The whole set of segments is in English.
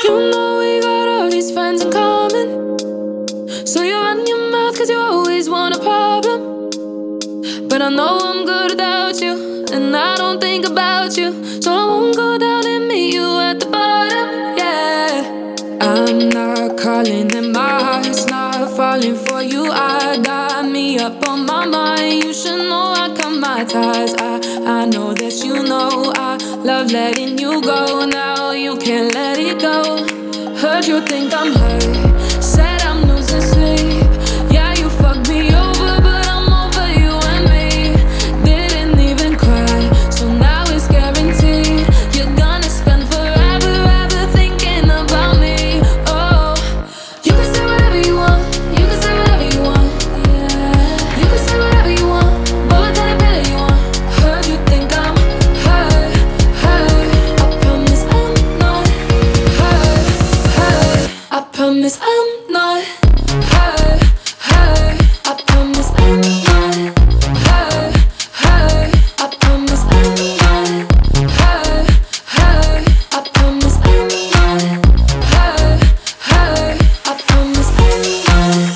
You know we got all these friends in common, so you run your mouth cause you always want a problem. But I know I'm good without you, and I don't think about you, so I won't go down and meet you at the bottom, yeah. I'm not calling and my heart's not falling for you. I got me up on my mind, you should know I cut my ties. I know that you know I love letting you go. Now you can't let it go. Heard you think I'm hurt, said I'm losing sleep. Yeah, you fucked me over, but I'm over you and me. Didn't even cry, so now it's guaranteed. You're gonna spend forever ever thinking about me. Oh, you can say whatever you want, you can say whatever you want, yeah. You can say whatever you want, but what kind of pillow you want? Heard you think I'm hurt, hurt. I promise I'm not hurt, hurt. I promise I'm not hurt, hurt. I promise I'm not hurt, hurt. I promise I'm not hurt, hurt. I promise I'm not hurt, hurt. I promise I'm not.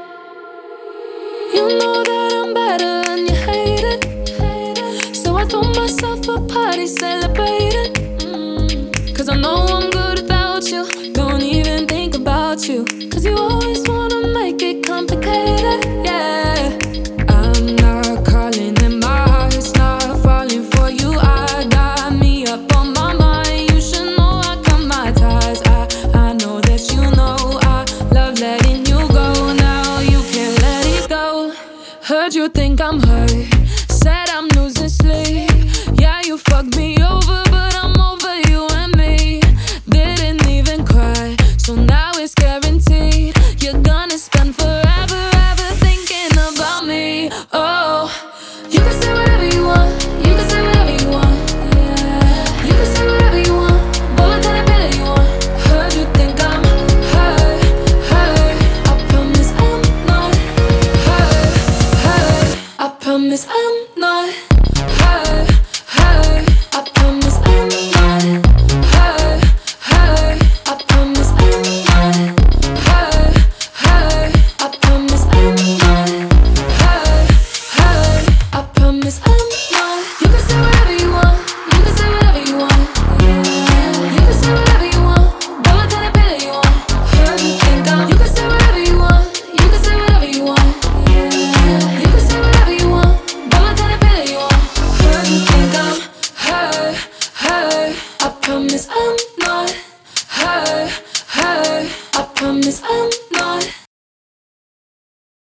You know that I'm better and you hate it, so I throw myself a party celebrating. Cause I know I'm good without you, don't even think about you.